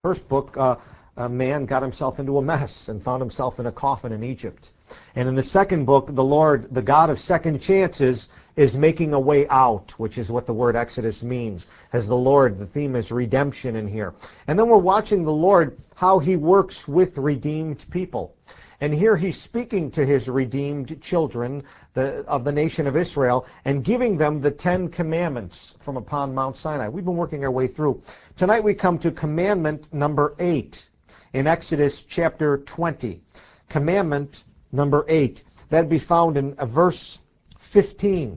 first book, a man got himself into a mess and found himself in a coffin in Egypt. And in the second book, the Lord, the God of second chances, is making a way out, which is what the word Exodus means. As the Lord, the theme is redemption in here. And then we're watching the Lord, how he works with redeemed people. And here he's speaking to his redeemed children of the nation of Israel and giving them the 10 commandments from upon Mount Sinai. We've been working our way through. Tonight we come to commandment number 8 in Exodus chapter 20. Commandment number 8. That'd be found in verse 15.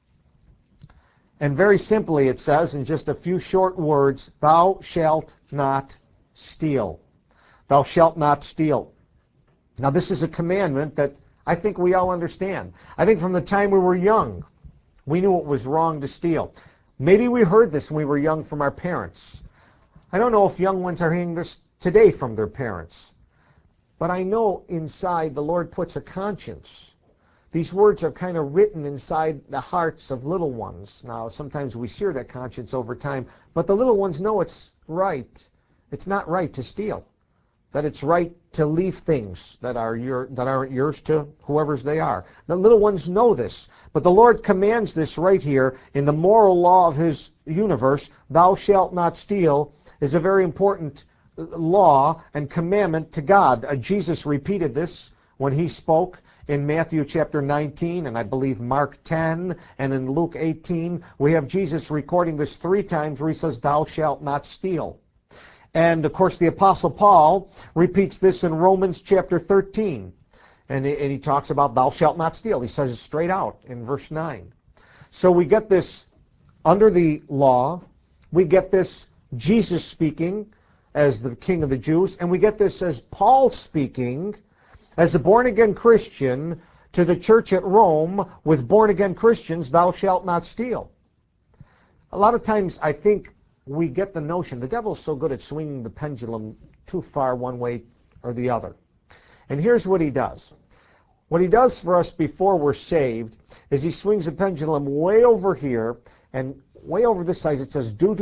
And very simply it says in just a few short words, thou shalt not steal. Thou shalt not steal. Now this is a commandment that I think we all understand. I think from the time we were young, we knew it was wrong to steal. Maybe we heard this when we were young from our parents. I don't know if young ones are hearing this today from their parents. But I know inside the Lord puts a conscience. These words are kind of written inside the hearts of little ones. Now, sometimes we sear that conscience over time, but the little ones know it's right. It's not right to steal. That it's right to leave things that aren't yours to whoever's they are. The little ones know this. But the Lord commands this right here in the moral law of his universe. Thou shalt not steal is a very important law and commandment to God. Jesus repeated this when he spoke in Matthew chapter 19 and I believe Mark 10 and in Luke 18. We have Jesus recording this 3 times where he says, thou shalt not steal. And of course the Apostle Paul repeats this in Romans chapter 13. And he talks about thou shalt not steal. He says it straight out in verse 9. So we get this under the law. We get this Jesus speaking as the King of the Jews, and we get this as Paul speaking as a born-again Christian to the church at Rome with born-again Christians, thou shalt not steal. A lot of times I think we get the notion, the devil's so good at swinging the pendulum too far one way or the other. And here's what he does. What he does for us before we're saved is he swings the pendulum way over here, and way over this side it says do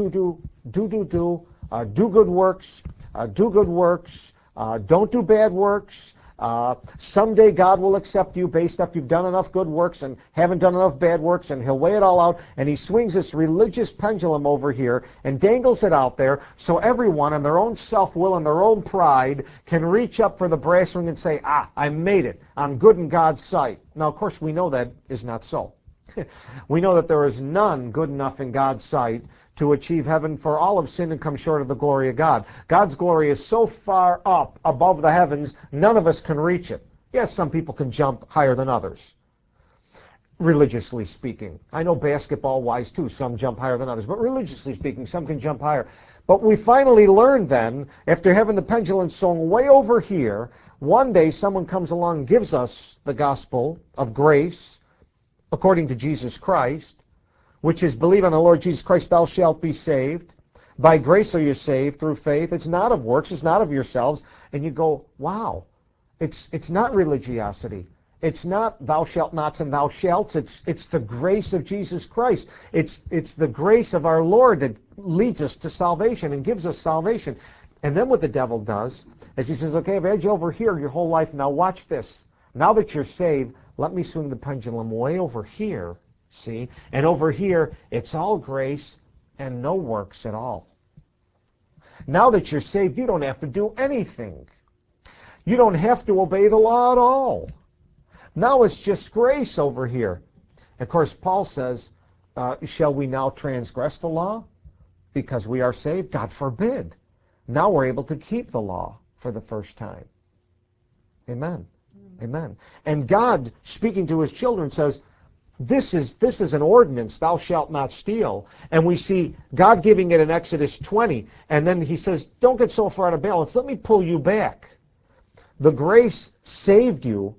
good works, don't do bad works. Someday God will accept you based if you've done enough good works and haven't done enough bad works, and he'll weigh it all out, and he swings this religious pendulum over here and dangles it out there so everyone in their own self-will and their own pride can reach up for the brass ring and say, I made it. I'm good in God's sight. Now, of course, we know that is not so. We know that there is none good enough in God's sight to achieve heaven, for all have sinned and come short of the glory of God. God's glory is so far up above the heavens, none of us can reach it. Yes, some people can jump higher than others, religiously speaking. I know basketball-wise, too, some jump higher than others, but religiously speaking, some can jump higher. But we finally learned then, after having the pendulum swung way over here, one day someone comes along and gives us the gospel of grace, according to Jesus Christ, which is believe on the Lord Jesus Christ, thou shalt be saved. By grace are you saved through faith. It's not of works, it's not of yourselves. And you go, wow, it's not religiosity. It's not thou shalt nots and thou shalts. It's the grace of Jesus Christ. It's the grace of our Lord that leads us to salvation and gives us salvation. And then what the devil does is he says, okay, I've had you over here your whole life. Now watch this. Now that you're saved, let me swing the pendulum way over here. See? And over here, it's all grace and no works at all. Now that you're saved, you don't have to do anything. You don't have to obey the law at all. Now it's just grace over here. Of course, Paul says, shall we now transgress the law because we are saved? God forbid. Now we're able to keep the law for the first time. Amen. Amen. And God, speaking to his children, says, this is an ordinance, thou shalt not steal. And we see God giving it in Exodus 20. And then he says, don't get so far out of balance. Let me pull you back. The grace saved you,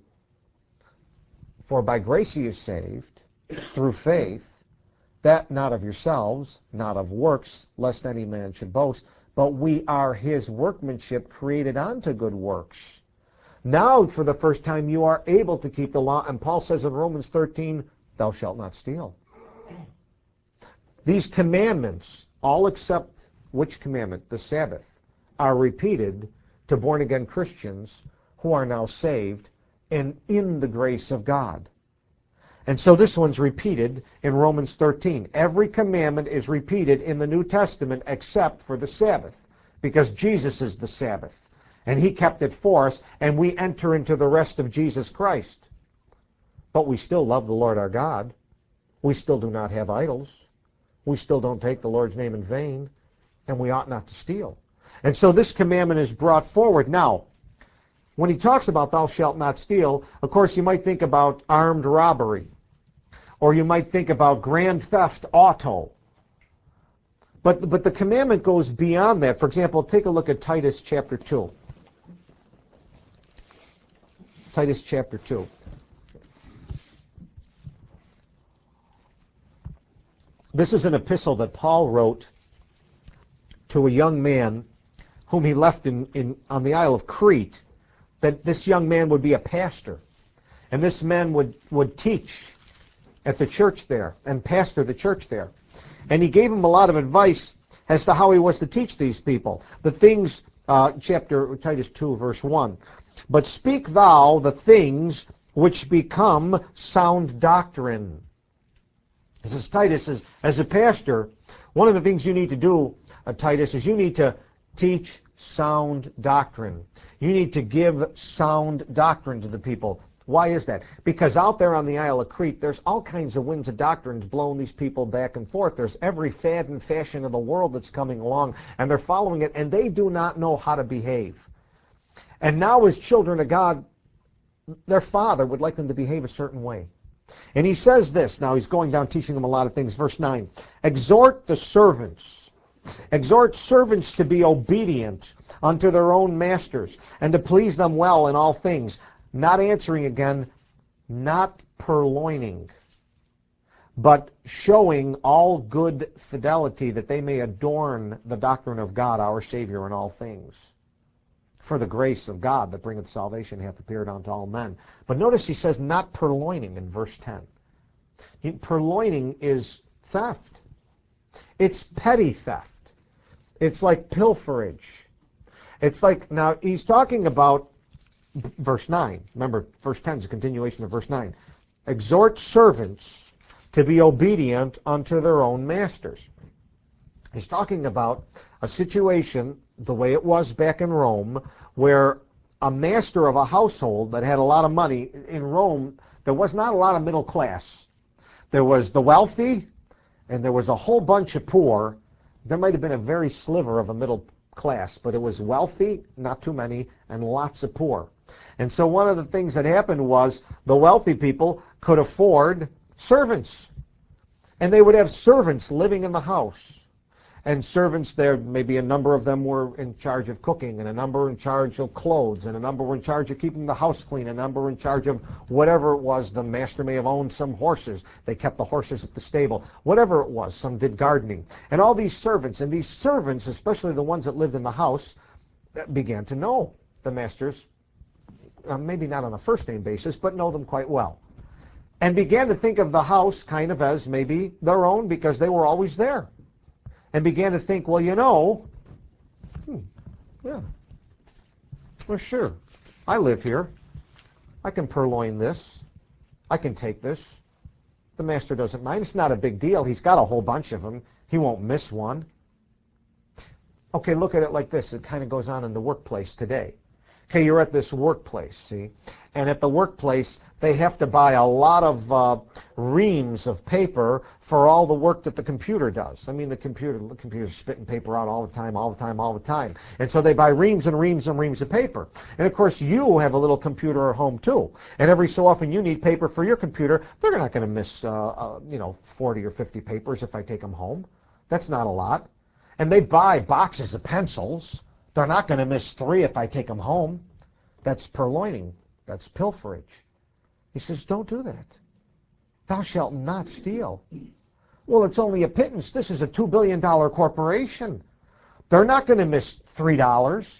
for by grace he is saved, through faith, that not of yourselves, not of works, lest any man should boast, but we are his workmanship created unto good works. Now, for the first time, you are able to keep the law. And Paul says in Romans 13, thou shalt not steal. These commandments, all except which commandment? The Sabbath. are repeated to born-again Christians who are now saved and in the grace of God. And so this one's repeated in Romans 13. Every commandment is repeated in the New Testament except for the Sabbath, because Jesus is the Sabbath, and he kept it for us, and we enter into the rest of Jesus Christ. But we still love the Lord our God. We still do not have idols. We still don't take the Lord's name in vain, and we ought not to steal. And so this commandment is brought forward. Now, when he talks about thou shalt not steal, of course you might think about armed robbery, or you might think about grand theft auto. But the commandment goes beyond that. For example, take a look at Titus chapter 2. Titus chapter 2. This is an epistle that Paul wrote to a young man whom he left on the Isle of Crete, that this young man would be a pastor. And this man would teach at the church there and pastor the church there. And he gave him a lot of advice as to how he was to teach these people. The things, Titus 2, verse 1. But speak thou the things which become sound doctrine. This is Titus, as a pastor, one of the things you need to do, Titus, is you need to teach sound doctrine. You need to give sound doctrine to the people. Why is that? Because out there on the Isle of Crete, there's all kinds of winds of doctrines blowing these people back and forth. There's every fad and fashion of the world that's coming along, and they're following it, and they do not know how to behave. And now as children of God, their father would like them to behave a certain way. And he says this, now he's going down teaching them a lot of things. Verse 9, exhort servants to be obedient unto their own masters, and to please them well in all things, not answering again, not purloining, but showing all good fidelity, that they may adorn the doctrine of God our Savior in all things. For the grace of God that bringeth salvation hath appeared unto all men. But notice he says not purloining in verse 10. Purloining is theft. It's petty theft. It's like pilferage. It's like, now he's talking about verse 9. Remember, verse 10 is a continuation of verse 9. Exhort servants to be obedient unto their own masters. He's talking about a situation, the way it was back in Rome, where a master of a household that had a lot of money, in Rome, there was not a lot of middle class. There was the wealthy, and there was a whole bunch of poor. There might have been a very sliver of a middle class, but it was wealthy, not too many, and lots of poor. And so one of the things that happened was the wealthy people could afford servants. And they would have servants living in the house. And servants there, maybe a number of them were in charge of cooking, and a number in charge of clothes, and a number were in charge of keeping the house clean, a number were in charge of whatever it was. The master may have owned some horses. They kept the horses at the stable. Whatever it was, some did gardening. And all these servants, especially the ones that lived in the house, began to know the masters, maybe not on a first-name basis, but know them quite well. And began to think of the house kind of as maybe their own, because they were always there. And began to think, well, yeah, well, sure, I live here. I can purloin this. I can take this. The master doesn't mind. It's not a big deal. He's got a whole bunch of them. He won't miss one. Okay, look at it like this. It kind of goes on in the workplace today. Okay, you're at this workplace, see? And at the workplace, they have to buy a lot of reams of paper for all the work that the computer does. I mean, the computer's spitting paper out all the time. And so they buy reams and reams and reams of paper. And, of course, you have a little computer at home, too. And every so often you need paper for your computer. They're not going to miss, 40 or 50 papers if I take them home. That's not a lot. And they buy boxes of pencils. They're not going to miss 3 if I take them home. That's purloining. That's pilferage. He says, don't do that. Thou shalt not steal. Well, it's only a pittance. This is a $2 billion corporation. They're not going to miss $3.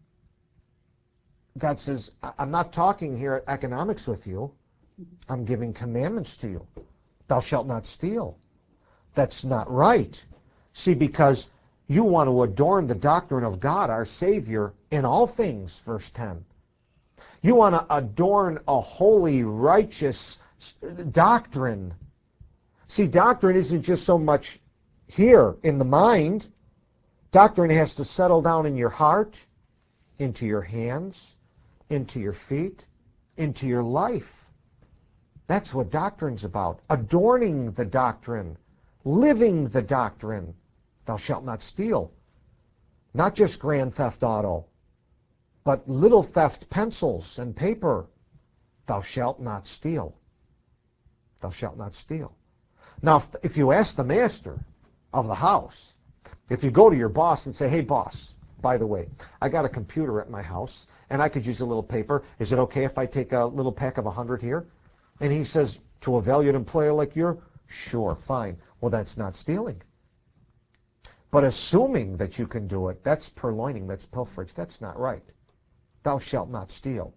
God says, I'm not talking here economics with you. I'm giving commandments to you. Thou shalt not steal. That's not right. See, because You want to adorn the doctrine of God, our Savior, in all things, verse 10. You want to adorn a holy, righteous doctrine. See, doctrine isn't just so much here in the mind. Doctrine has to settle down in your heart, into your hands, into your feet, into your life. That's what doctrine's about. Adorning the doctrine, living the doctrine. Thou shalt not steal. Not just grand theft auto, but little theft pencils and paper. Thou shalt not steal. Thou shalt not steal. Now, if you ask the master of the house, if you go to your boss and say, hey, boss, by the way, I got a computer at my house, and I could use a little paper. Is it okay if I take a little pack of 100 here? And he says, to a valued employee like you, sure, fine. Well, that's not stealing. But assuming that you can do it, that's purloining, that's pilferage. That's not right. Thou shalt not steal.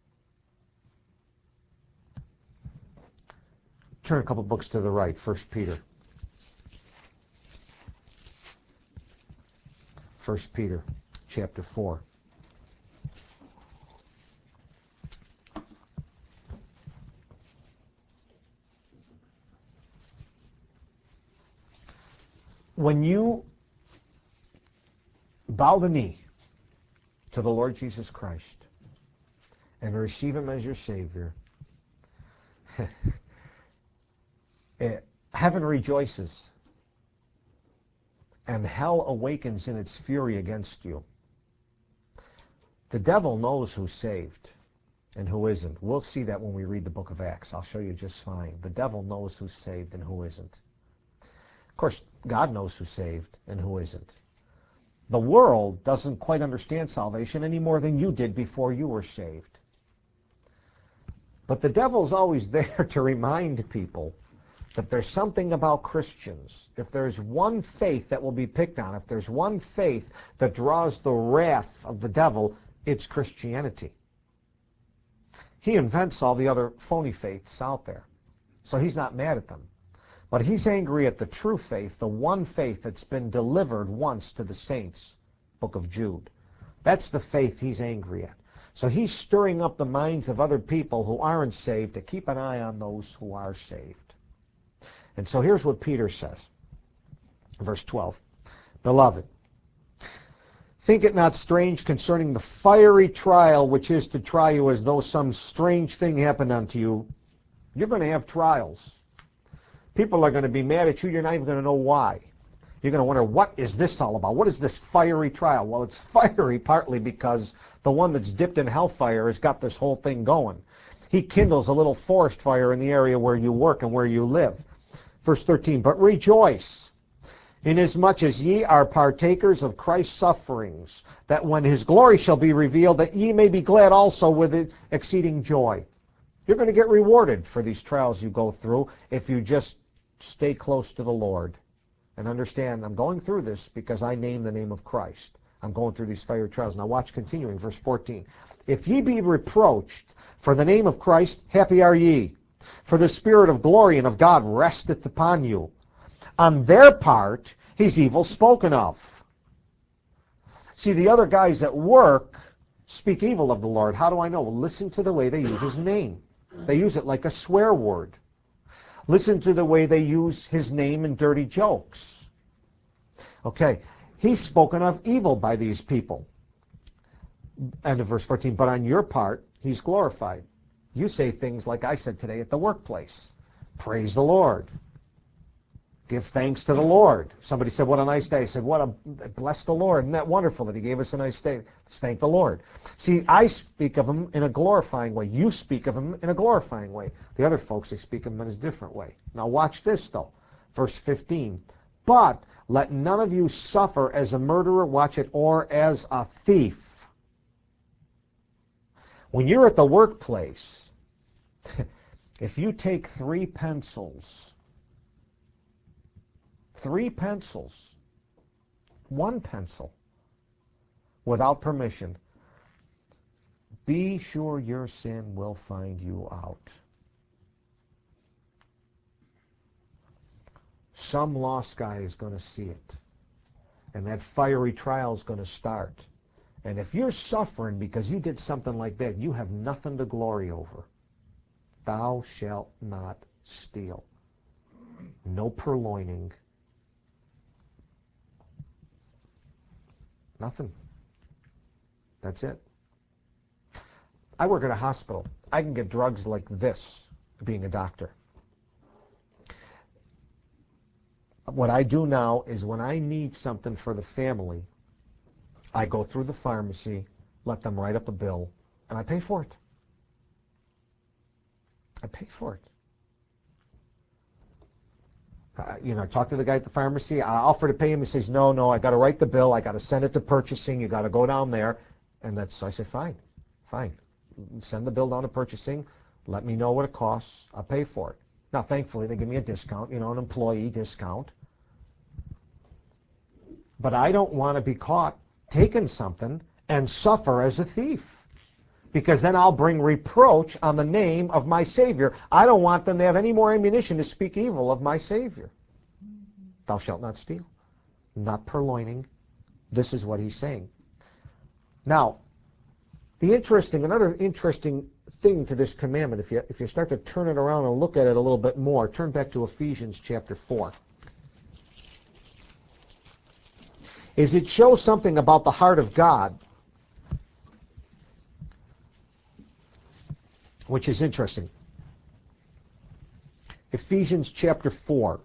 Turn a couple books to the right, 1 Peter. 1 Peter chapter 4. When you bow the knee to the Lord Jesus Christ and receive Him as your Savior, heaven rejoices and hell awakens in its fury against you. The devil knows who's saved and who isn't. We'll see that when we read the book of Acts. I'll show you just fine. The devil knows who's saved and who isn't. Of course, God knows who's saved and who isn't. The world doesn't quite understand salvation any more than you did before you were saved. But the devil's always there to remind people that there's something about Christians. If there's one faith that will be picked on, if there's one faith that draws the wrath of the devil, it's Christianity. He invents all the other phony faiths out there. So he's not mad at them. But he's angry at the true faith, the one faith that's been delivered once to the saints, book of Jude. That's the faith he's angry at. So he's stirring up the minds of other people who aren't saved to keep an eye on those who are saved. And so here's what Peter says, verse 12. Beloved, think it not strange concerning the fiery trial which is to try you as though some strange thing happened unto you. You're going to have trials. People are going to be mad at you. You're not even going to know why. You're going to wonder, what is this all about? What is this fiery trial? Well, it's fiery partly because the one that's dipped in hellfire has got this whole thing going. He kindles a little forest fire in the area where you work and where you live. Verse 13, but rejoice, inasmuch as ye are partakers of Christ's sufferings, that when His glory shall be revealed, that ye may be glad also with exceeding joy. You're going to get rewarded for these trials you go through if you just stay close to the Lord and understand, I'm going through this because I name the name of Christ. I'm going through these fiery trials. Now watch continuing, verse 14. If ye be reproached for the name of Christ, happy are ye, for the Spirit of glory and of God resteth upon you. On their part, He's evil spoken of. See, the other guys at work speak evil of the Lord. How do I know? Well, listen to the way they use His name. They use it like a swear word. Listen to the way they use His name in dirty jokes. Okay, He's spoken of evil by these people. End of verse 14. But on your part, He's glorified. You say things like I said today at the workplace. Praise the Lord. Give thanks to the Lord. Somebody said, what a nice day. I said, bless the Lord. Isn't that wonderful that He gave us a nice day? Let's thank the Lord. See, I speak of Him in a glorifying way. You speak of Him in a glorifying way. The other folks, they speak of Him in a different way. Now watch this, though. Verse 15. But let none of you suffer as a murderer, watch it, or as a thief. When you're at the workplace, if you take 3 pencils, 1 pencil, without permission, be sure your sin will find you out. Some lost guy is going to see it. And that fiery trial is going to start. And if you're suffering because you did something like that, you have nothing to glory over. Thou shalt not steal. No purloining. Nothing. That's it. I work at a hospital. I can get drugs like this, being a doctor. What I do now is when I need something for the family, I go through the pharmacy, let them write up a bill, and I pay for it. I pay for it. I talk to the guy at the pharmacy. I offer to pay him. He says, no, I got to write the bill. I got to send it to purchasing. You got to go down there. And so I say, fine. Send the bill down to purchasing. Let me know what it costs. I'll pay for it. Now, thankfully, they give me a discount, an employee discount. But I don't want to be caught taking something and suffer as a thief, because then I'll bring reproach on the name of my Savior. I don't want them to have any more ammunition to speak evil of my Savior. Thou shalt not steal. Not purloining. This is what he's saying. Now, another interesting thing to this commandment, if you start to turn it around and look at it a little bit more, turn back to Ephesians chapter 4. Is it shows something about the heart of God, which is interesting. Ephesians chapter 4.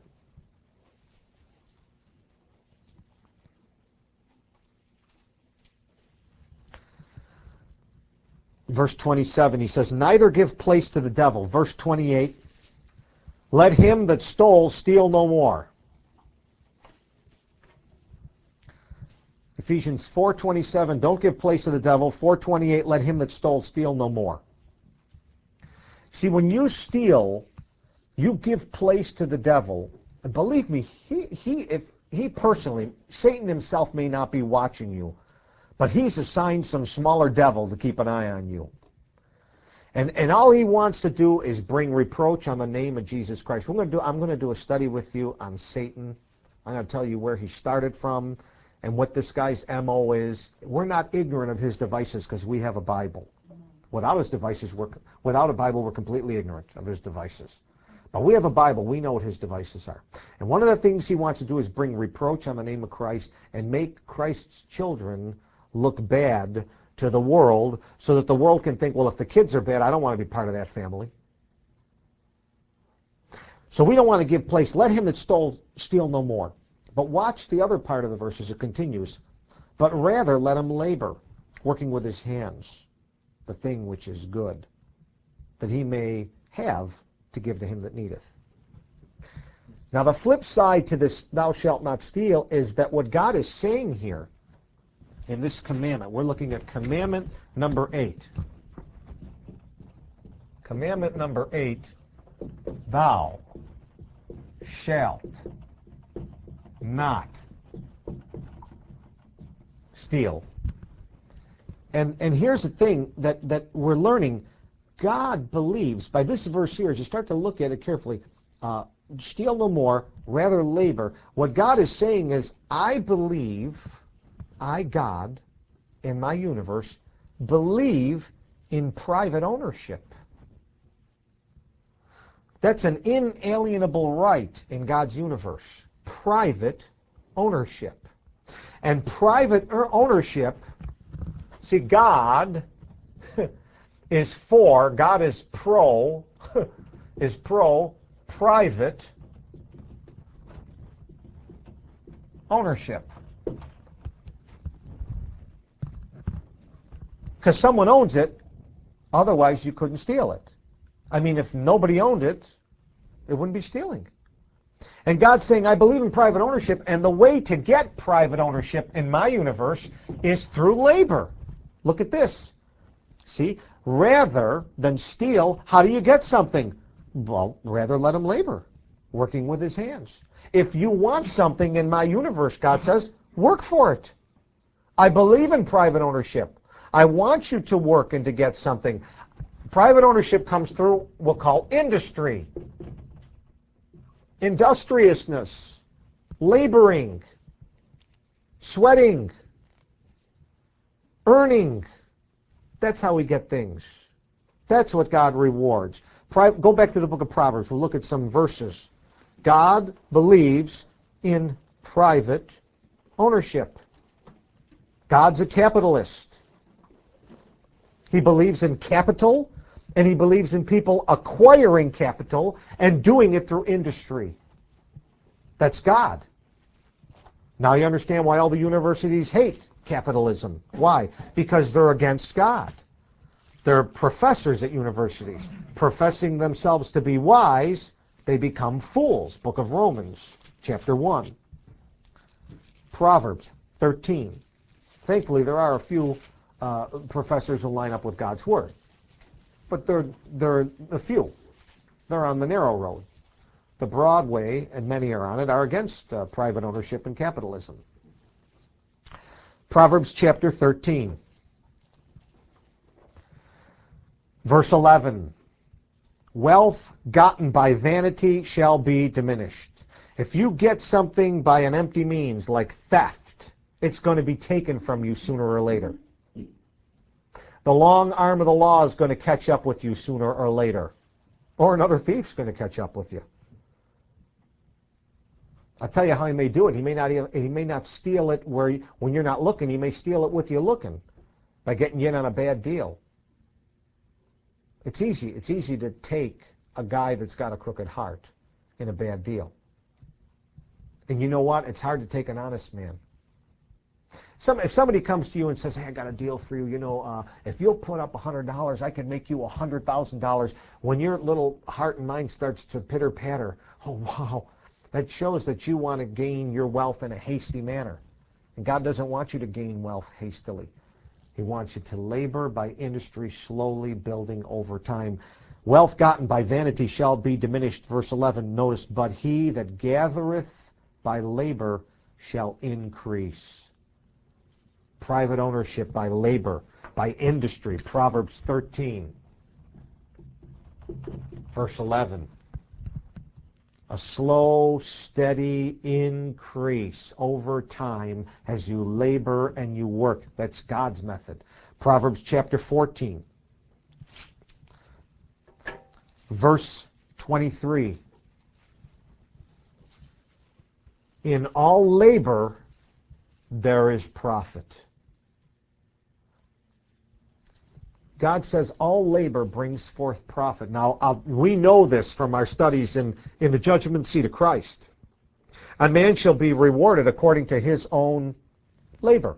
Verse 27, he says, neither give place to the devil. Verse 28, let him that stole steal no more. Ephesians 4:27, don't give place to the devil. 4:28, let him that stole steal no more. See, when you steal, you give place to the devil. And believe me, if he personally, Satan himself may not be watching you, but he's assigned some smaller devil to keep an eye on you. And all he wants to do is bring reproach on the name of Jesus Christ. I'm going to do a study with you on Satan. I'm going to tell you where he started from and what this guy's MO is. We're not ignorant of his devices because we have a Bible. Without his devices, without a Bible, we're completely ignorant of his devices. But we have a Bible. We know what his devices are. And one of the things he wants to do is bring reproach on the name of Christ and make Christ's children look bad to the world so that the world can think, well, if the kids are bad, I don't want to be part of that family. So we don't want to give place. Let him that stole steal no more. But watch the other part of the verse as it continues. But rather let him labor, working with his hands, the thing which is good, that he may have to give to him that needeth. Now the flip side to this thou shalt not steal is that what God is saying here in this commandment, we're looking at commandment number 8. Commandment number 8, thou shalt not steal. And here's the thing that we're learning. God believes, by this verse here, as you start to look at it carefully, steal no more, rather labor. What God is saying is, I believe, I, God, in my universe, believe in private ownership. That's an inalienable right in God's universe. Private ownership. And private ownership, see, God is for, God is pro private ownership. Because someone owns it, otherwise you couldn't steal it. I mean, if nobody owned it, it wouldn't be stealing. And God's saying, I believe in private ownership, and the way to get private ownership in my universe is through labor. Look at this. See, rather than steal, how do you get something? Well, rather let him labor, working with his hands. If you want something in my universe, God says, work for it. I believe in private ownership. I want you to work and to get something. Private ownership comes through, we'll call industry, industriousness, laboring. sweating, earning. That's how we get things. That's what God rewards. Go back to the book of Proverbs. We'll look at some verses. God believes in private ownership. God's a capitalist. He believes in capital, and he believes in people acquiring capital and doing it through industry. That's God. Now you understand why all the universities hate capitalism. Why? Because they're against God. They're professors at universities. Professing themselves to be wise, they become fools. Book of Romans, chapter 1. Proverbs 13. Thankfully, there are a few professors who line up with God's Word. But they're a few. They're on the narrow road. The broad way, and many are on it, are against private ownership and capitalism. Proverbs chapter 13. Verse 11, wealth gotten by vanity shall be diminished. If you get something by an empty means, like theft, it's going to be taken from you sooner or later. The long arm of the law is going to catch up with you sooner or later. Or another thief's going to catch up with you. I'll tell you how he may do it. He may not steal it when you're not looking. He may steal it with you looking by getting you in on a bad deal. It's easy. It's easy to take a guy that's got a crooked heart in a bad deal. And you know what? It's hard to take an honest man. If somebody comes to you and says, hey, I got a deal for you, if you'll put up $100, I can make you $100,000. When your little heart and mind starts to pitter-patter, oh, wow, that shows that you want to gain your wealth in a hasty manner. And God doesn't want you to gain wealth hastily. He wants you to labor by industry, slowly building over time. Wealth gotten by vanity shall be diminished. Verse 11, notice, but he that gathereth by labor shall increase. Private ownership by labor, by industry. Proverbs 13, verse 11. A slow, steady increase over time as you labor and you work. That's God's method. Proverbs chapter 14, verse 23. In all labor there is profit. God says all labor brings forth profit. Now, we know this from our studies in the judgment seat of Christ. A man shall be rewarded according to his own labor.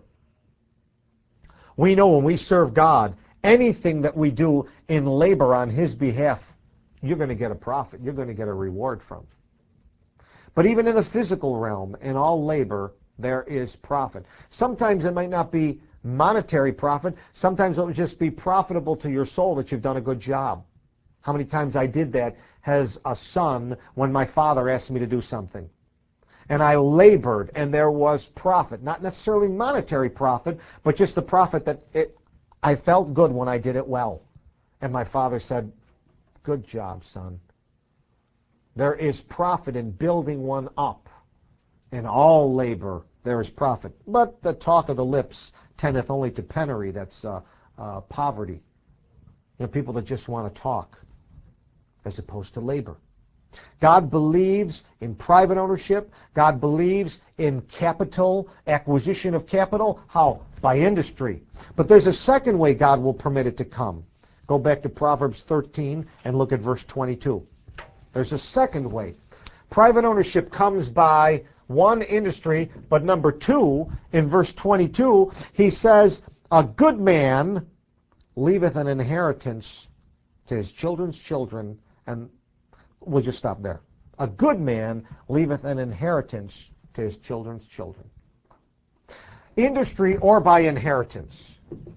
We know when we serve God, anything that we do in labor on his behalf, you're going to get a profit. You're going to get a reward from. But even in the physical realm, in all labor, there is profit. Sometimes it might not be monetary profit. Sometimes it will just be profitable to your soul that you've done a good job. How many times I did that as a son when my father asked me to do something. And I labored, and there was profit. Not necessarily monetary profit, but just the profit that I felt good when I did it well. And my father said, good job, son. There is profit in building one up. In all labor there is profit. But the talk of the lips tendeth only to penury. That's poverty. People that just want to talk as opposed to labor. God believes in private ownership. God believes in capital, acquisition of capital. How? By industry. But there's a second way God will permit it to come. Go back to Proverbs 13 and look at verse 22. There's a second way. Private ownership comes by one, industry, but number two, in verse 22, he says, a good man leaveth an inheritance to his children's children, and we'll just stop there. A good man leaveth an inheritance to his children's children. Industry or by inheritance.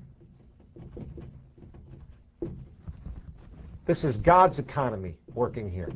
This is God's economy working here.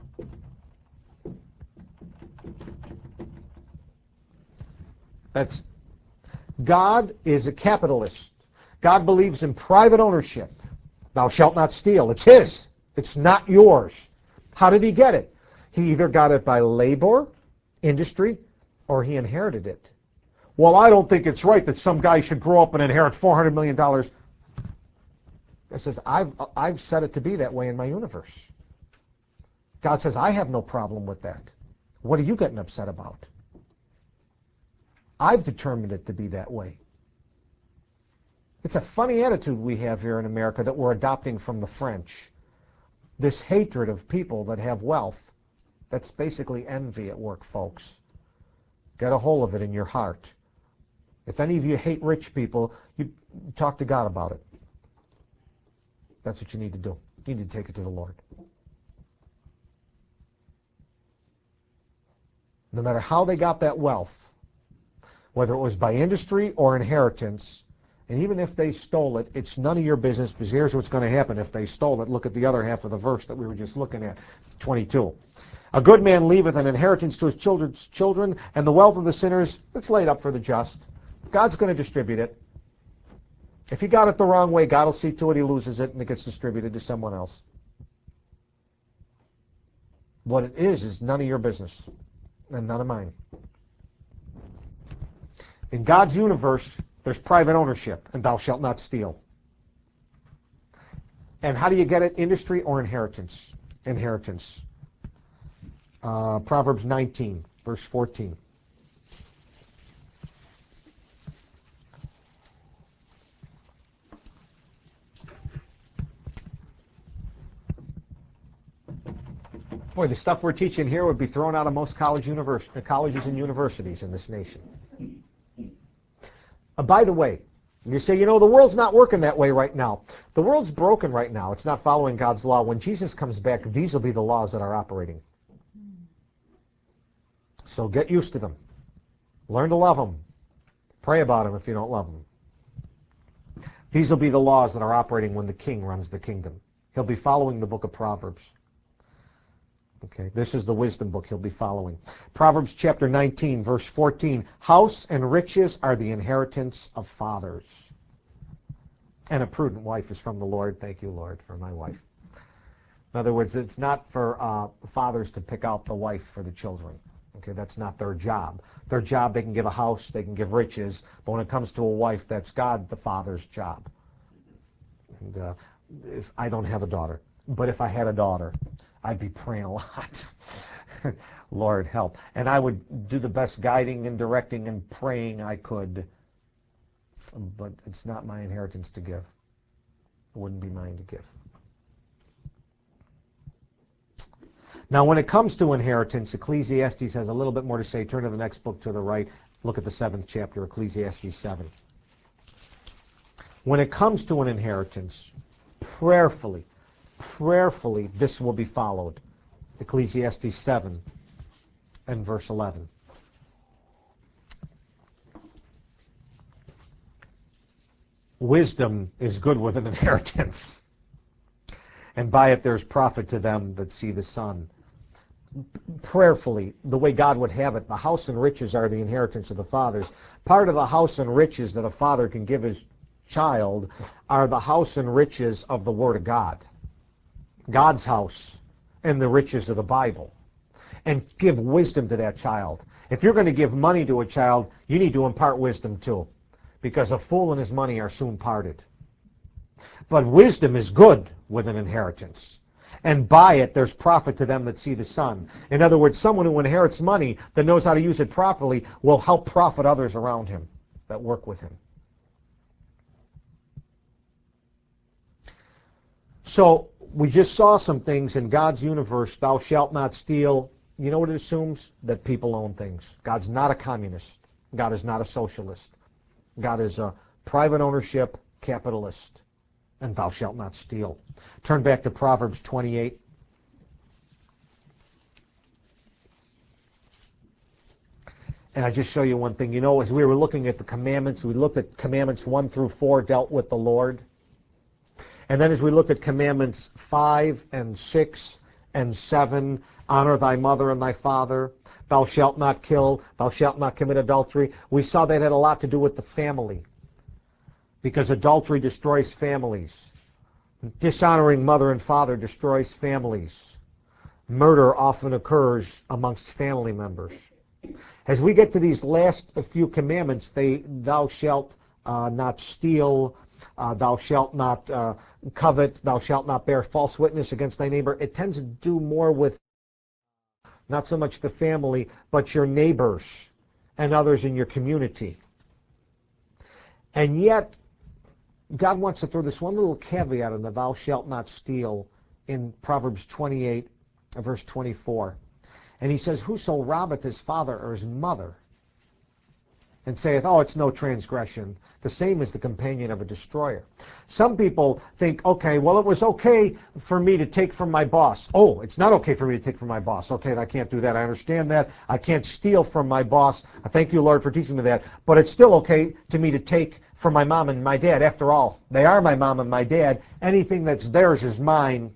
God is a capitalist. God believes in private ownership. Thou shalt not steal. It's his. It's not yours. How did he get it? He either got it by labor, industry, or he inherited it. well, I don't think it's right that some guy should grow up and inherit $400 million. It says, I've set it to be that way in my universe. God says, I have no problem with that. What are you getting upset about? I've determined it to be that way. It's a funny attitude we have here in America that we're adopting from the French. This hatred of people that have wealth. That's basically envy at work, folks. Get a hold of it in your heart. If any of you hate rich people, you talk to God about it. That's what you need to do. You need to take it to the Lord. No matter how they got that wealth, whether it was by industry or inheritance, and even if they stole it, it's none of your business, because here's what's going to happen if they stole it. Look at the other half of the verse that we were just looking at, 22. A good man leaveth an inheritance to his children's children, and the wealth of the sinners, it's laid up for the just. God's going to distribute it. If he got it the wrong way, God will see to it he loses it, and it gets distributed to someone else. What it is none of your business, and none of mine. In God's universe, there's private ownership, and thou shalt not steal. And how do you get it? Industry or inheritance? Inheritance. Proverbs 19, verse 14. Boy, the stuff we're teaching here would be thrown out of most colleges and universities in this nation. By the way, you say, the world's not working that way right now. The world's broken right now. It's not following God's law. When Jesus comes back, these will be the laws that are operating. So get used to them. Learn to love them. Pray about them if you don't love them. These will be the laws that are operating when the king runs the kingdom. He'll be following the book of Proverbs. Okay, this is the wisdom book he'll be following. Proverbs chapter 19, verse 14. House and riches are the inheritance of fathers. And a prudent wife is from the Lord. Thank you, Lord, for my wife. In other words, it's not for fathers to pick out the wife for the children. Okay, that's not their job. Their job, they can give a house, they can give riches, but when it comes to a wife, that's God the Father's job. And if I don't have a daughter, but if I had a daughter, I'd be praying a lot. Lord, help. And I would do the best guiding and directing and praying I could. But it's not my inheritance to give. It wouldn't be mine to give. Now, when it comes to inheritance, Ecclesiastes has a little bit more to say. Turn to the next book to the right. Look at the 7th chapter, Ecclesiastes 7. When it comes to an inheritance, prayerfully, this will be followed. Ecclesiastes 7 and verse 11. Wisdom is good with an inheritance, and by it there's profit to them that see the sun. Prayerfully, the way God would have it, the house and riches are the inheritance of the fathers. Part of the house and riches that a father can give his child are the house and riches of the Word of God. God's house and the riches of the Bible. And give wisdom to that child. If you're going to give money to a child, you need to impart wisdom too. Because a fool and his money are soon parted. But wisdom is good with an inheritance. And by it, there's profit to them that see the sun. In other words, someone who inherits money that knows how to use it properly will help profit others around him that work with him. So, we just saw some things in God's universe. Thou shalt not steal. You know what it assumes? That people own things. God's not a communist. God is not a socialist. God is a private ownership capitalist. And thou shalt not steal. Turn back to Proverbs 28. And I just show you one thing. As we were looking at the commandments, we looked at commandments 1 through 4 dealt with the Lord. And then as we look at commandments 5 and 6 and 7, honor thy mother and thy father, thou shalt not kill, thou shalt not commit adultery, we saw that had a lot to do with the family. Because adultery destroys families. Dishonoring mother and father destroys families. Murder often occurs amongst family members. As we get to these last few commandments, thou shalt not steal, thou shalt not covet, thou shalt not bear false witness against thy neighbor. It tends to do more with not so much the family, but your neighbors and others in your community. And yet, God wants to throw this one little caveat in the thou shalt not steal in Proverbs 28, verse 24. And he says, whoso robbeth his father or his mother, and saith, oh, it's no transgression, the same is the companion of a destroyer. Some people think, okay, well, it was okay for me to take from my boss. Oh, it's not okay for me to take from my boss. Okay, I can't do that. I understand that. I can't steal from my boss. I thank you, Lord, for teaching me that. But it's still okay to me to take from my mom and my dad. After all, they are my mom and my dad. Anything that's theirs is mine.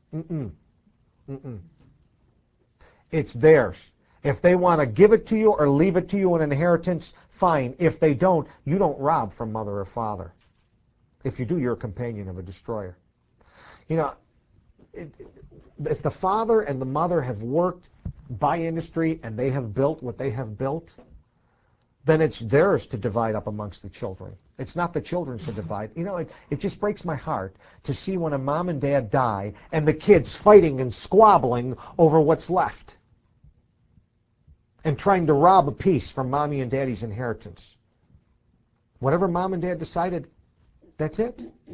It's theirs. If they want to give it to you or leave it to you in inheritance, fine. If they don't, you don't rob from mother or father. If you do, you're a companion of a destroyer. You know, if the father and the mother have worked by industry and they have built what they have built, then it's theirs to divide up amongst the children. It's not the children's to divide. You know, it just breaks my heart to see when a mom and dad die and the kids fighting and squabbling over what's left and trying to rob a piece from mommy and daddy's inheritance. Whatever mom and dad decided, that's it.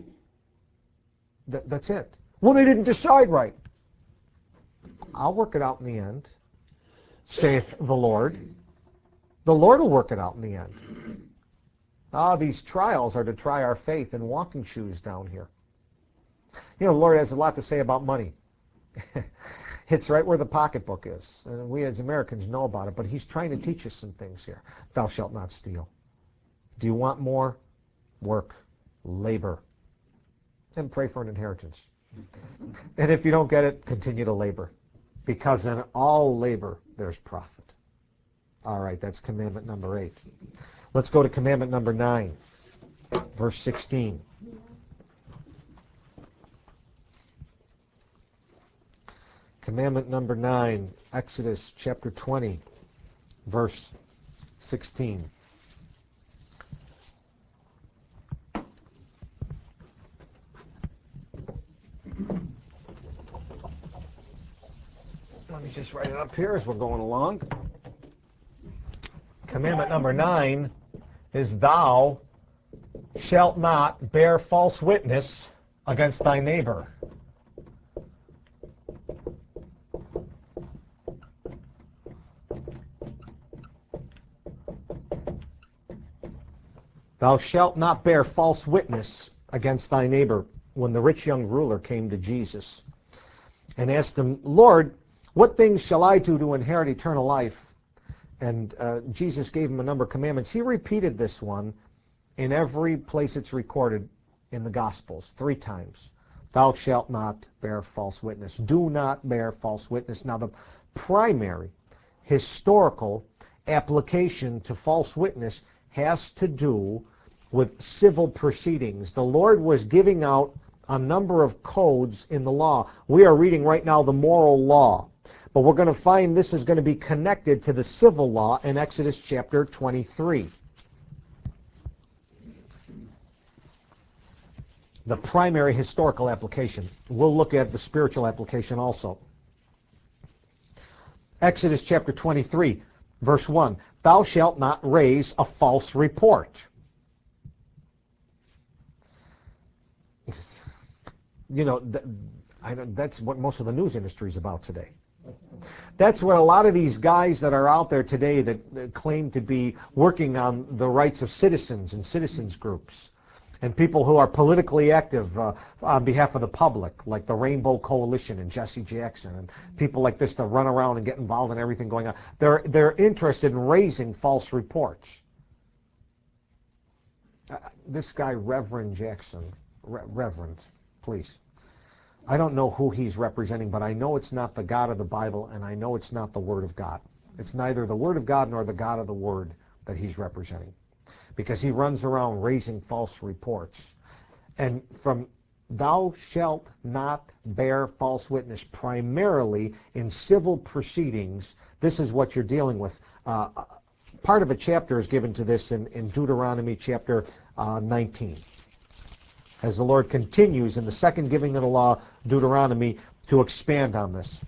That's it. Well, they didn't decide right. I'll work it out in the end, saith the Lord. The Lord will work it out in the end. These trials are to try our faith in walking shoes down here. You know, the Lord has a lot to say about money. It's right where the pocketbook is. And we as Americans know about it, but he's trying to teach us some things here. Thou shalt not steal. Do you want more? Work. Labor. And pray for an inheritance. And if you don't get it, continue to labor. Because in all labor, there's profit. All right, that's commandment number 8. Let's go to commandment number 9, verse 16. Commandment number 9, Exodus chapter 20, verse 16. Let me just write it up here as we're going along. Commandment number 9 is thou shalt not bear false witness against thy neighbor. Thou shalt not bear false witness against thy neighbor. When the rich young ruler came to Jesus and asked him, Lord, what things shall I do to inherit eternal life? And Jesus gave him a number of commandments. He repeated this one in every place it's recorded in the Gospels 3 times. Thou shalt not bear false witness. Do not bear false witness. Now, the primary historical application to false witness has to do with civil proceedings. The Lord was giving out a number of codes in the law. We are reading right now the moral law. But we're going to find this is going to be connected to the civil law in Exodus chapter 23. The primary historical application. We'll look at the spiritual application also. Exodus chapter 23, verse 1. Thou shalt not raise a false report. You know, that's what most of the news industry is about today. That's what a lot of these guys that are out there today that claim to be working on the rights of citizens and citizens groups and people who are politically active on behalf of the public, like the Rainbow Coalition and Jesse Jackson and people like this that run around and get involved in everything going on. They're interested in raising false reports. This guy, Reverend Jackson, Reverend, please. I don't know who he's representing, but I know it's not the God of the Bible, and I know it's not the Word of God. It's neither the Word of God nor the God of the Word that he's representing, because he runs around raising false reports. And from thou shalt not bear false witness, primarily in civil proceedings, this is what you're dealing with. part of a chapter is given to this in Deuteronomy chapter 19. As the Lord continues in the second giving of the law, Deuteronomy, to expand on this.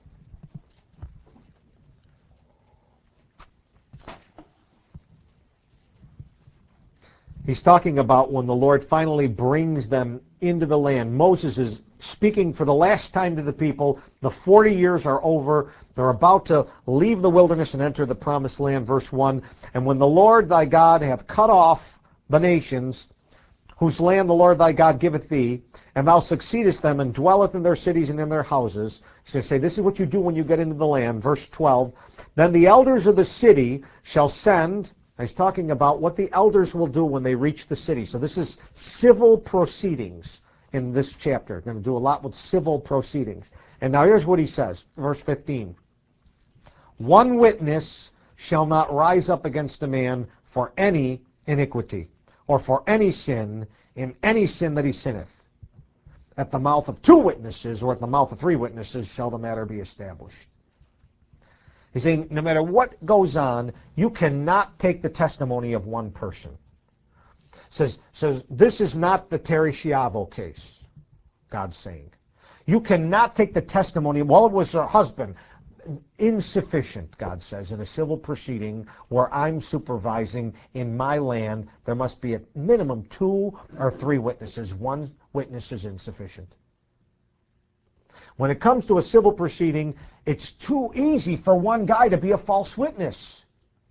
He's talking about when the Lord finally brings them into the land. Moses is speaking for the last time to the people. The 40 years are over. They're about to leave the wilderness and enter the promised land. Verse 1, and when the Lord thy God hath cut off the nations, whose land the Lord thy God giveth thee, and thou succeedest them, and dwelleth in their cities and in their houses. He's going to say, this is what you do when you get into the land. Verse 12, then the elders of the city shall send. He's talking about what the elders will do when they reach the city. So this is civil proceedings in this chapter. We're going to do a lot with civil proceedings. And now here's what he says, verse 15. One witness shall not rise up against a man for any iniquity, or for any sin, in any sin that he sinneth. At the mouth of two witnesses, or at the mouth of three witnesses, shall the matter be established. He's saying no matter what goes on, you cannot take the testimony of one person. Says this is not the Terry Schiavo case, God's saying. You cannot take the testimony, well, it was her husband. Insufficient, God says, in a civil proceeding where I'm supervising in my land, there must be a minimum 2 or 3 witnesses. One witness is insufficient. When it comes to a civil proceeding, it's too easy for one guy to be a false witness.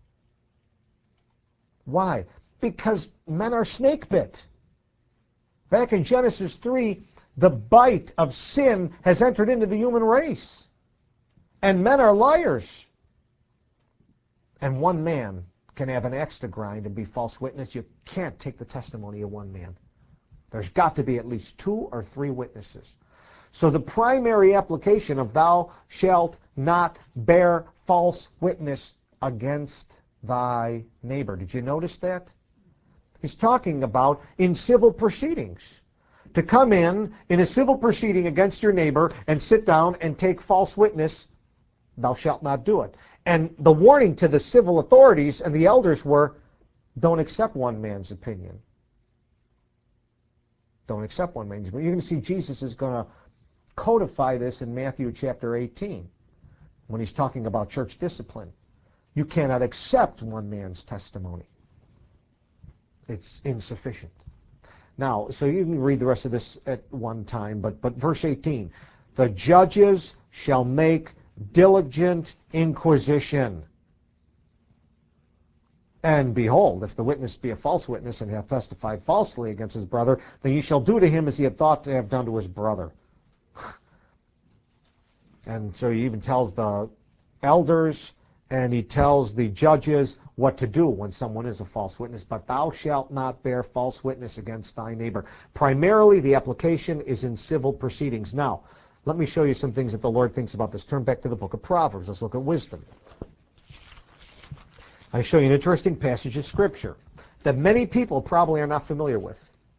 Why? Because men are snake bit. Back in Genesis 3, the bite of sin has entered into the human race. And men are liars. And one man can have an axe to grind and be false witness. You can't take the testimony of one man. There's got to be at least 2 or 3 witnesses. So the primary application of thou shalt not bear false witness against thy neighbor. Did you notice that? He's talking about in civil proceedings. To come in a civil proceeding against your neighbor and sit down and take false witness, thou shalt not do it. And the warning to the civil authorities and the elders were, don't accept one man's opinion. Don't accept one man's opinion. You're going to see Jesus is going to codify this in Matthew chapter 18 when he's talking about church discipline. You cannot accept one man's testimony. It's insufficient. Now, so you can read the rest of this at one time, but verse 18, the judges shall make diligent inquisition. And behold, if the witness be a false witness and hath testified falsely against his brother, then ye shall do to him as he had thought to have done to his brother. And so he even tells the elders and he tells the judges what to do when someone is a false witness. But thou shalt not bear false witness against thy neighbor. Primarily, the application is in civil proceedings. Now, let me show you some things that the Lord thinks about this. Turn back to the book of Proverbs. Let's look at wisdom. I show you an interesting passage of Scripture that many people probably are not familiar with,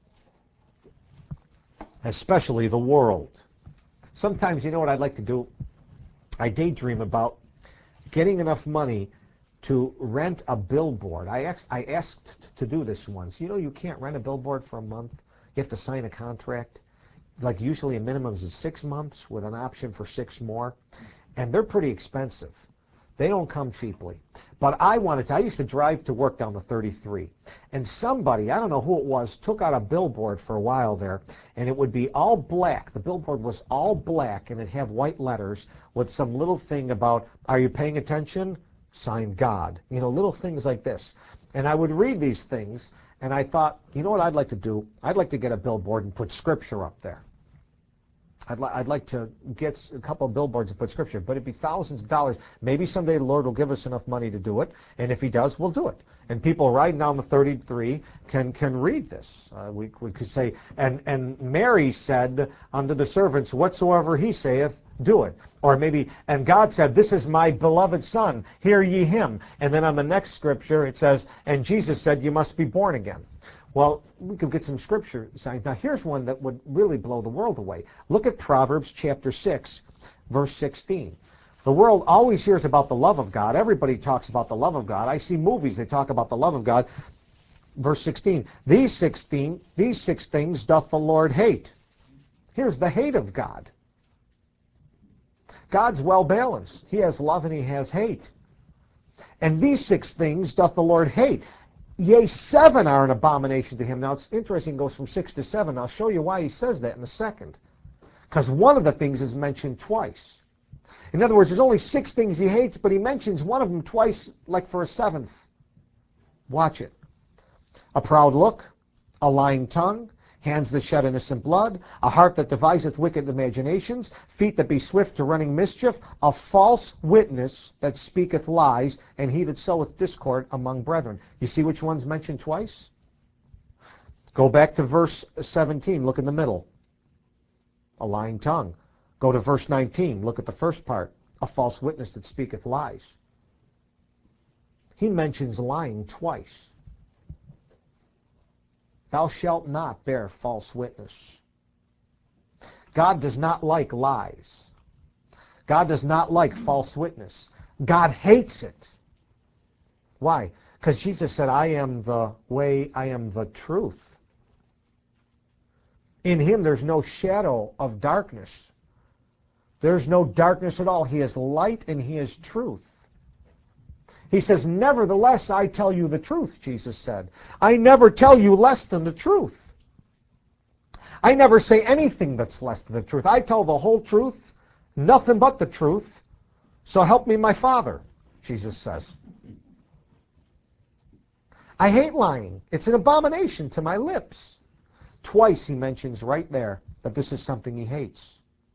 especially the world. Sometimes, you know what I'd like to do? I daydream about getting enough money to rent a billboard. I asked to do this once. You know, you can't rent a billboard for a month. You have to sign a contract. Like usually a minimum is 6 months with an option for 6 more. And they're pretty expensive. They don't come cheaply. But I used to drive to work down the 33. And somebody, I don't know who it was, took out a billboard for a while there. And it would be all black. The billboard was all black and it'd have white letters with some little thing about, are you paying attention? Signed God. You know, little things like this. And I would read these things and I thought, you know what I'd like to do? I'd like to get a billboard and put Scripture up there. I'd like to get a couple of billboards and put Scripture, but it'd be thousands of dollars. Maybe someday the Lord will give us enough money to do it, and if He does, we'll do it. And people riding down the 33 can read this. We could say, and Mary said unto the servants, whatsoever He saith, do it. Or maybe, and God said, this is my beloved Son, hear ye Him. And then on the next Scripture it says, and Jesus said, you must be born again. Well, we could get some Scripture signs. Now, here's one that would really blow the world away. Look at Proverbs chapter 6, verse 16. The world always hears about the love of God. Everybody talks about the love of God. I see movies, they talk about the love of God. Verse 16, these six things doth the Lord hate. Here's the hate of God. God's well balanced. He has love and he has hate. And these six things doth the Lord hate. Yea, 7 are an abomination to him. Now it's interesting, it goes from 6 to 7. I'll show you why he says that in a second. Because one of the things is mentioned twice. In other words, there's only 6 things he hates, but he mentions one of them twice, like for a 7th. Watch it. A proud look, a lying tongue, hands that shed innocent blood, a heart that deviseth wicked imaginations, feet that be swift to running mischief, a false witness that speaketh lies, and he that soweth discord among brethren. You see which one's mentioned twice? Go back to verse 17. Look in the middle. A lying tongue. Go to verse 19. Look at the first part. A false witness that speaketh lies. He mentions lying twice. Thou shalt not bear false witness. God does not like lies. God does not like false witness. God hates it. Why? Because Jesus said, I am the way, I am the truth. In him there's no shadow of darkness. There's no darkness at all. He is light and he is truth. He says, nevertheless, I tell you the truth, Jesus said. I never tell you less than the truth. I never say anything that's less than the truth. I tell the whole truth, nothing but the truth. So help me my Father, Jesus says. I hate lying. It's an abomination to my lips. Twice he mentions right there that this is something he hates.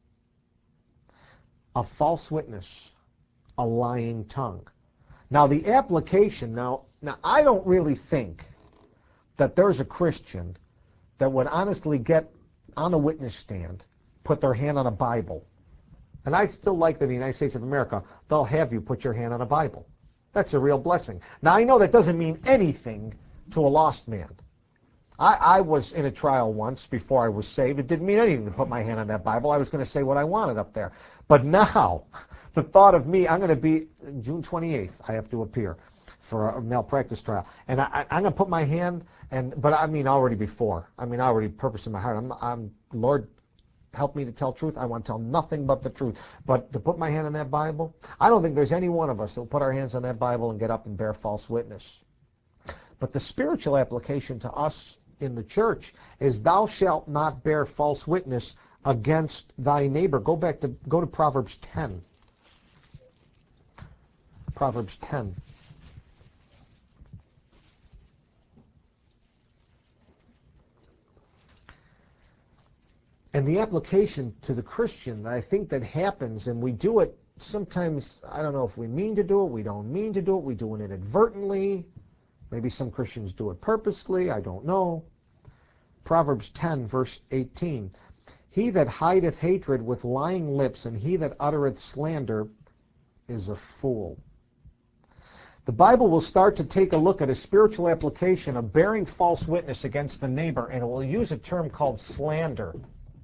A false witness, a lying tongue. Now the application, now I don't really think that there's a Christian that would honestly get on a witness stand, put their hand on a Bible. And I still like that in the United States of America, they'll have you put your hand on a Bible. That's a real blessing. Now I know that doesn't mean anything to a lost man. I was in a trial once before I was saved. It didn't mean anything to put my hand on that Bible. I was going to say what I wanted up there. But now, the thought of me, I'm going to be, June 28th, I have to appear for a malpractice trial. And I'm going to put my hand, but I mean already before. I mean, I already purposed in my heart. Lord, help me to tell truth. I want to tell nothing but the truth. But to put my hand on that Bible, I don't think there's any one of us that will put our hands on that Bible and get up and bear false witness. But the spiritual application to us in the church is, thou shalt not bear false witness against thy neighbor. Go to Proverbs 10. Proverbs 10. And the application to the Christian, I think that happens, and we do it sometimes, I don't know if we mean to do it, we don't mean to do it, we do it inadvertently. Maybe some Christians do it purposely, I don't know. Proverbs 10, verse 18. He that hideth hatred with lying lips, and he that uttereth slander is a fool. The Bible will start to take a look at a spiritual application of bearing false witness against the neighbor, and it will use a term called slander.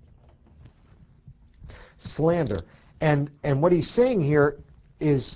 Slander. And what he's saying here is,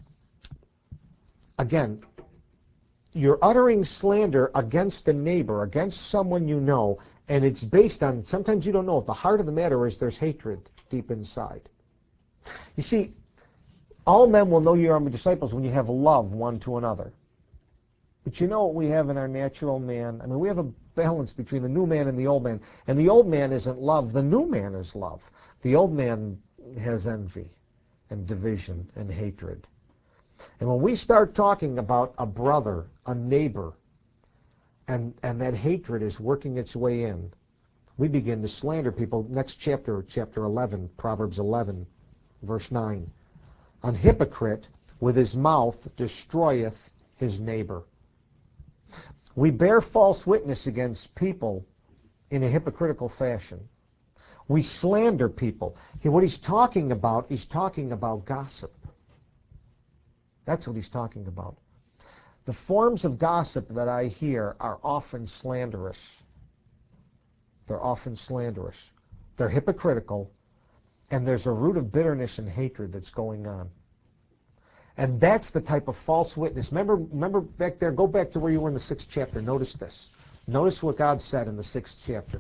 again, you're uttering slander against a neighbor, against someone you know, and it's based on, sometimes you don't know, if the heart of the matter is there's hatred deep inside. You see, all men will know you are my disciples when you have love one to another. But you know what we have in our natural man? I mean, we have a balance between the new man and the old man. And the old man isn't love. The new man is love. The old man has envy and division and hatred. And when we start talking about a brother, a neighbor, and that hatred is working its way in, we begin to slander people. Next chapter, chapter 11, Proverbs 11, verse 9. An hypocrite with his mouth destroyeth his neighbor. We bear false witness against people in a hypocritical fashion. We slander people. What he's talking about gossip. That's what he's talking about. The forms of gossip that I hear are often slanderous. They're often slanderous. They're hypocritical, And there's a root of bitterness and hatred that's going on. And that's the type of false witness. Remember back there, go back to where you were in the 6th chapter. Notice this. Notice what God said in the 6th chapter.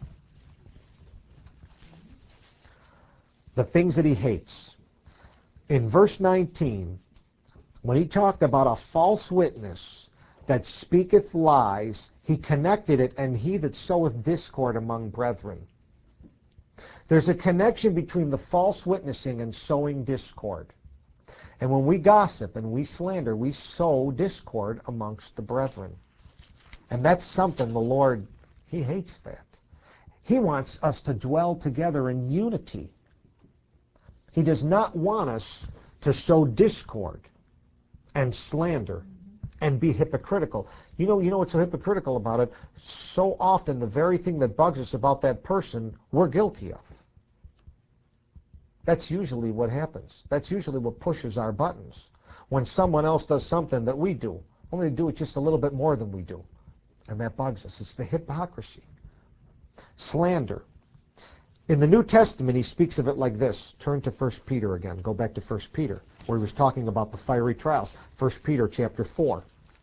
The things that he hates. In verse 19, when he talked about a false witness that speaketh lies, he connected it, and he that soweth discord among brethren. There's a connection between the false witnessing and sowing discord. And when we gossip and we slander, we sow discord amongst the brethren. And that's something the Lord, he hates that. He wants us to dwell together in unity. He does not want us to sow discord and slander and be hypocritical. You know what's so hypocritical about it? So often the very thing that bugs us about that person, we're guilty of. That's usually what happens. That's usually what pushes our buttons. When someone else does something that we do, only they do it just a little bit more than we do. And that bugs us. It's the hypocrisy. Slander. In the New Testament, he speaks of it like this. Turn to 1 Peter again. Go back to 1 Peter, where he was talking about the fiery trials. 1 Peter chapter 4.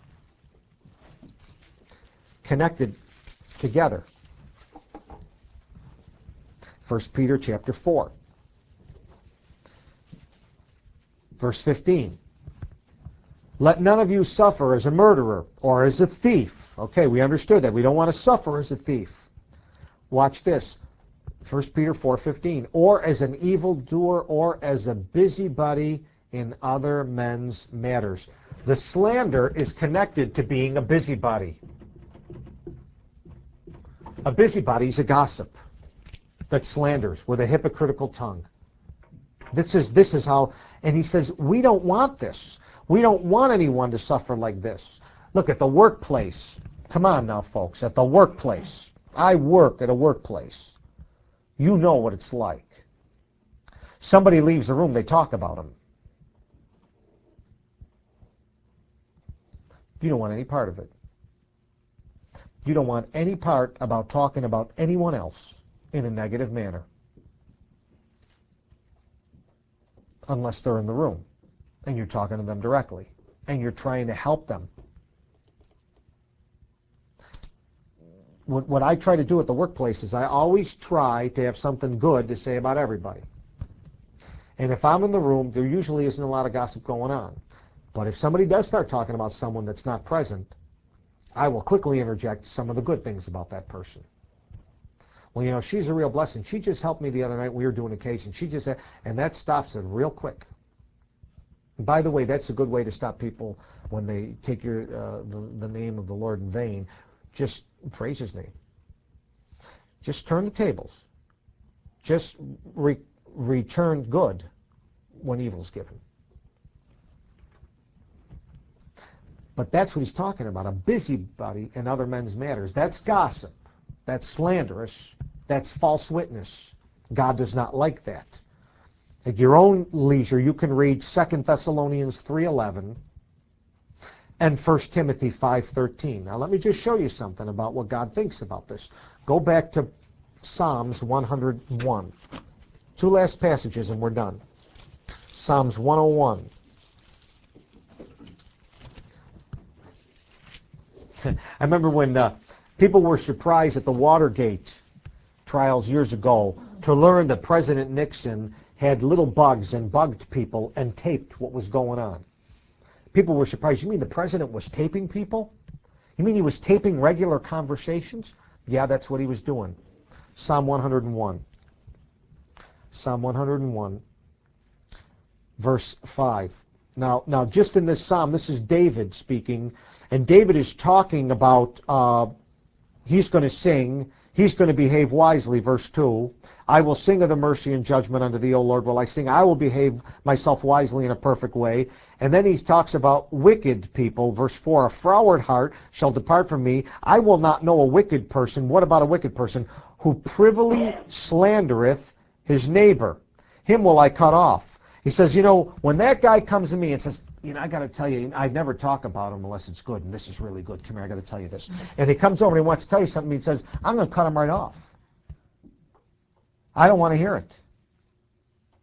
Connected together. 1 Peter chapter 4. Verse 15. Let none of you suffer as a murderer or as a thief. Okay, we understood that. We don't want to suffer as a thief. Watch this. 1 Peter 4:15. Or as an evildoer or as a busybody in other men's matters. The slander is connected to being a busybody. A busybody is a gossip that slanders with a hypocritical tongue. This is how, and he says, we don't want this. We don't want anyone to suffer like this. Look, at the workplace. Come on now, folks. At the workplace. I work at a workplace. You know what it's like. Somebody leaves the room, they talk about him. You don't want any part of it. You don't want any part about talking about anyone else in a negative manner. Unless they're in the room and you're talking to them directly and you're trying to help them. What I try to do at the workplace is I always try to have something good to say about everybody. And if I'm in the room, there usually isn't a lot of gossip going on. But if somebody does start talking about someone that's not present, I will quickly interject some of the good things about that person. Well, she's a real blessing. She just helped me the other night. We were doing a case, and and that stops it real quick. And by the way, that's a good way to stop people when they take the name of the Lord in vain. Just praise his name. Just turn the tables. Just return good when evil's given. But that's what he's talking about, a busybody in other men's matters. That's gossip. That's slanderous. That's false witness. God does not like that. At your own leisure, you can read 2 Thessalonians 3:11 and 1 Timothy 5:13. Now let me just show you something about what God thinks about this. Go back to Psalms 101. Two last passages and we're done. Psalms 101. I remember when people were surprised at the Watergate trials years ago to learn that President Nixon had little bugs and bugged people and taped what was going on. People were surprised. You mean the president was taping people? You mean he was taping regular conversations? Yeah, that's what he was doing. Psalm 101. Psalm 101, verse 5. Now, just in this psalm, this is David speaking, and David is talking about he's going to sing, he's going to behave wisely, verse 2. I will sing of the mercy and judgment unto thee, O Lord, will I sing. I will behave myself wisely in a perfect way. And then he talks about wicked people, verse 4. A froward heart shall depart from me. I will not know a wicked person. What about a wicked person? Who privily slandereth his neighbor. Him will I cut off. He says, when that guy comes to me and says, I got to tell you, I'd never talk about him unless it's good, and this is really good. Come here, I got to tell you this. And he comes over and he wants to tell you something, he says, I'm going to cut him right off. I don't want to hear it.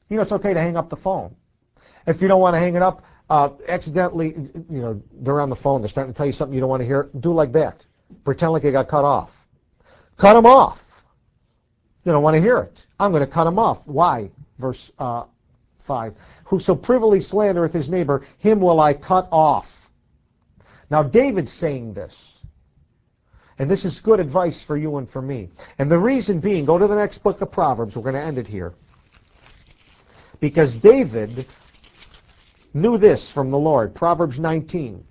it's okay to hang up the phone. If you don't want to hang it up, accidentally, they're on the phone, they're starting to tell you something you don't want to hear, do like that. Pretend like it got cut off. Cut them off. You don't want to hear it. I'm going to cut him off. Why? Verse 5. Whoso privily slandereth his neighbor, him will I cut off. Now David's saying this. And this is good advice for you and for me. And the reason being, go to the next book of Proverbs. We're going to end it here. Because David knew this from the Lord. Proverbs 19.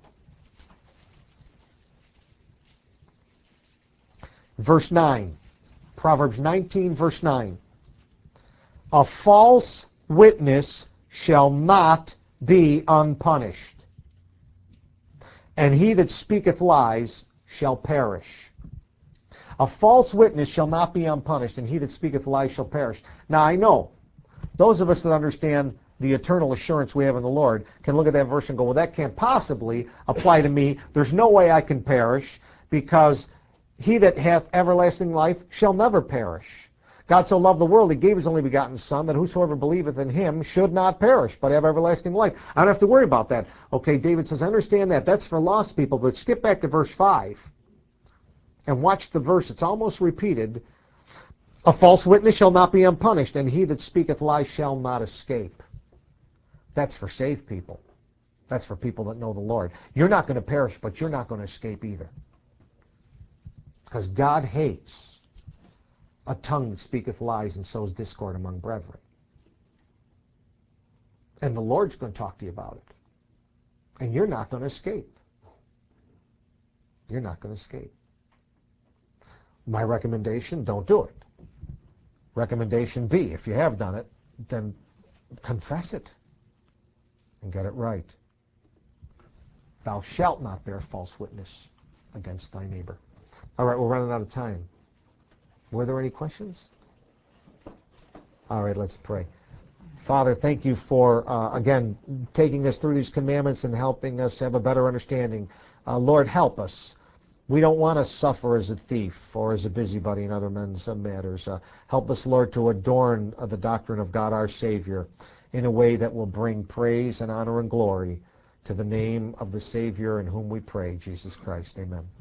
Verse 9. Proverbs 19, verse 9. A false witness shall not be unpunished, and he that speaketh lies shall perish. A false witness shall not be unpunished, and he that speaketh lies shall perish. Now I know, those of us that understand the eternal assurance we have in the Lord can look at that verse and go, well, that can't possibly apply to me. There's no way I can perish, because he that hath everlasting life shall never perish. God so loved the world, he gave his only begotten Son, that whosoever believeth in him should not perish, but have everlasting life. I don't have to worry about that. Okay, David says, I understand that. That's for lost people, but skip back to verse 5 and watch the verse. It's almost repeated. A false witness shall not be unpunished, and he that speaketh lies shall not escape. That's for saved people. That's for people that know the Lord. You're not going to perish, but you're not going to escape either. Because God hates a tongue that speaketh lies and sows discord among brethren. And the Lord's going to talk to you about it. And you're not going to escape. You're not going to escape. My recommendation, don't do it. Recommendation B, if you have done it, then confess it and get it right. Thou shalt not bear false witness against thy neighbor. All right, we're running out of time. Were there any questions? All right, let's pray. Father, thank you for, again, taking us through these commandments and helping us have a better understanding. Lord, help us. We don't want to suffer as a thief or as a busybody in other men's matters. Help us, Lord, to adorn the doctrine of God our Savior in a way that will bring praise and honor and glory to the name of the Savior in whom we pray, Jesus Christ. Amen.